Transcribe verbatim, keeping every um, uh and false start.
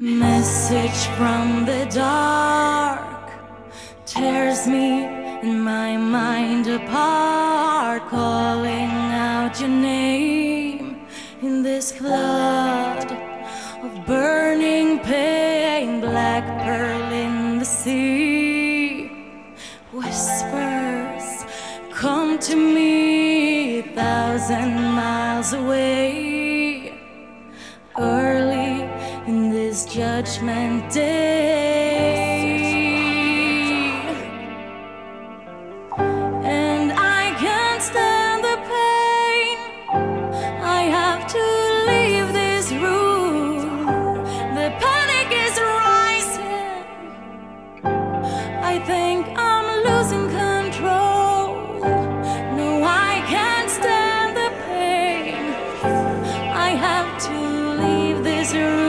Message from the dark tears me and my mind apart, calling out your name in this flood of burning pain. Black pearl in the sea, whispers come to me a thousand miles away, early in this judgment day. And I can't stand the pain, I have to leave this room. The panic is rising, I think I'm losing control. No, I can't stand the pain, I have to leave this room.